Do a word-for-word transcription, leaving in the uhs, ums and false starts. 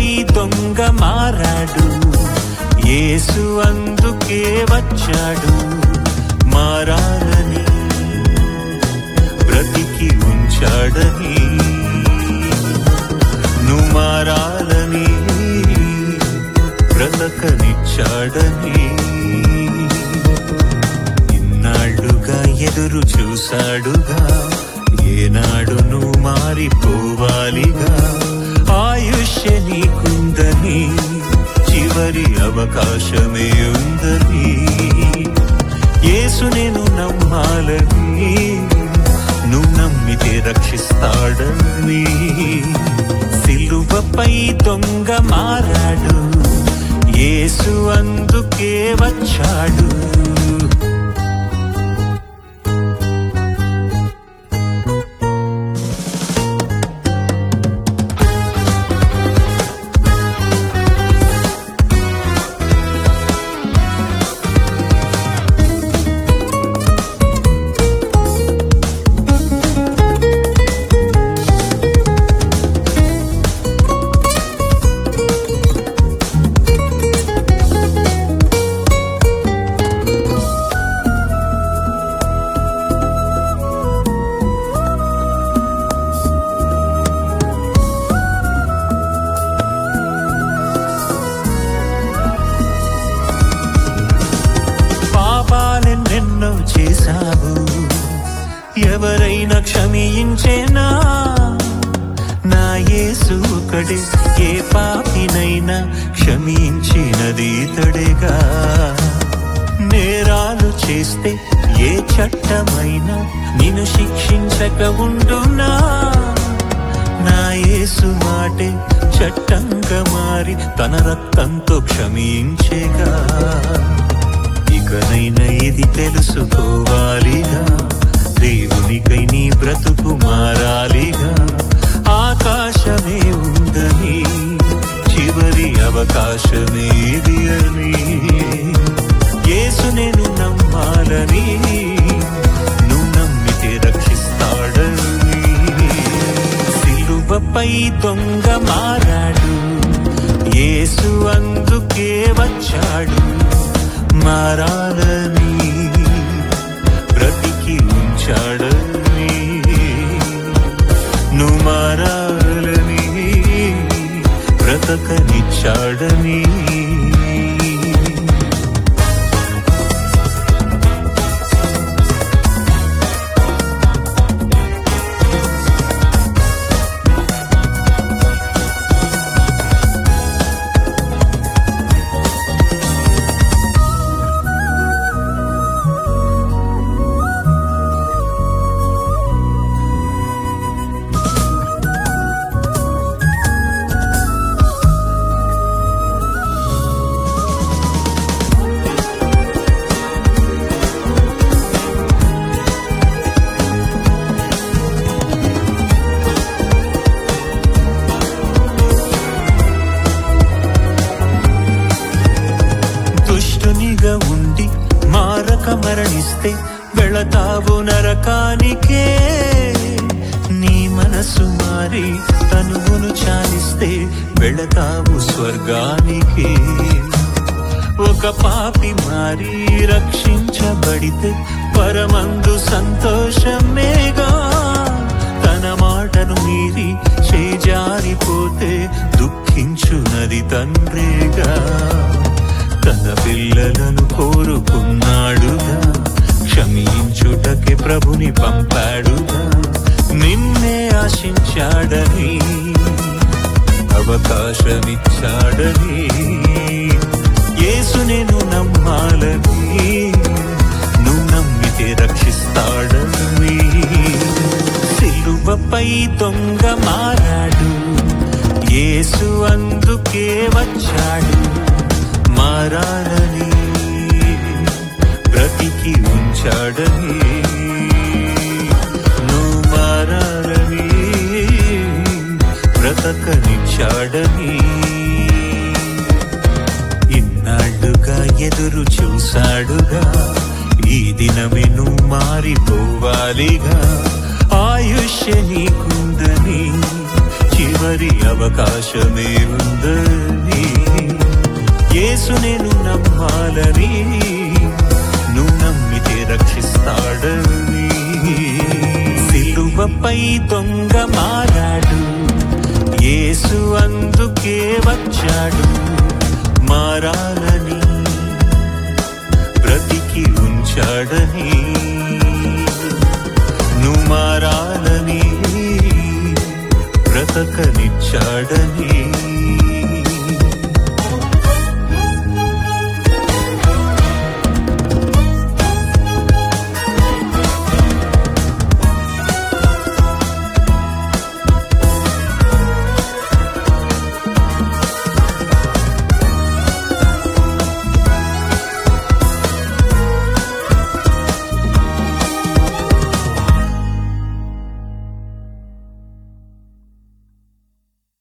దొంగ మారాడు, యేసు అందుకే వచ్చాడు. మారాలని బ్రతికి ఉంచాడని, నువ్వు మారాలని బ్రతకనిచ్చాడని, ఇన్నాళ్ళుగా ఎదురు చూశాడుగా, ఏనాడు నువ్వు మారిపోవాలిగా. ఆయుష్య నీకుందని, చివరి అవకాశమే ఉందని, యేసు నేను నమ్మాలని, నువ్వు నమ్మితే రక్షిస్తాడని. సిలువపై దొంగ మారాడు, యేసు అందుకే వచ్చాడు. పాపాలెన్నెన్నో చేశావు, ఎవరైనా క్షమించేనా? నా యేసు ఒకడే, ఏ పాపినైనా క్షమించినది ఇతడేగా. నేరాలు చేస్తే ఏ చట్టమైనా నిన్ను శిక్షించక ఉండునా? నా యేసు మాటే చట్టంగా మారి తన రక్తంతో క్షమించేగా. ఇకనైనా ఇది తెలుసుకోవాలిగా, దేవునికై నీ బ్రతుకు మారాలిగా. ఆకాశమే ఉందని, చివరి అవకాశమే ఇది అని, యేసు నేను నమ్మాలని, నువ్వు నమ్మితే రక్షిస్తాడని. సిలువపై దొంగ మారాడు, యేసు అందుకే వచ్చాడు. మారాలని బ్రతికి ఉంచాడని, నువ్వు మారాలని బ్రతకనిచ్చాడని. దుష్టునిగా ఉండి మారక మరణిస్తే వెళతావు నరకానికే. నీ మనసు మారి తనువును చాలిస్తే వెళతావు స్వర్గానికి. ఒక పాపి మారి రక్షించబడితే పరమందు సంతోషమేగా. తన మాటను మీరి చేజారిపోతే దుఃఖించునది తండ్రేగా. తన పిల్లలను కోరుకున్నాడుగా, క్షమించుటకే ప్రభుని పంపాడుగా. నిన్నే ఆశించాడని, అవకాశమిచ్చాడని, యేసు నేను నమ్మాలని, నువ్వు నమ్మితే రక్షిస్తాడని. సిలువపై దొంగ మారాడు, యేసు అందుకే వచ్చాడు. మారాలని బ్రతికి ఉంచాడని, నువ్వు మారాలని బ్రతకనిచ్చాడని. ఇన్నాళ్ళుగా ఎదురు చూశాడుగా, ఈ దినమే నువ్వు మారిపోవాలిగా. ఆయుష్య నీకుందని, చివరి చివరి అవకాశమే ఉందని, యేసు నేను నమ్మాలని, నువ్వు నమ్మితే రక్షిస్తాడని. సిలువపై దొంగ మారాడు, యేసు అందుకే వచ్చాడు. మారాలని, బ్రతికి ఉంచాడని, నువ్వు మారాలని, బ్రతకనిచ్చాడని.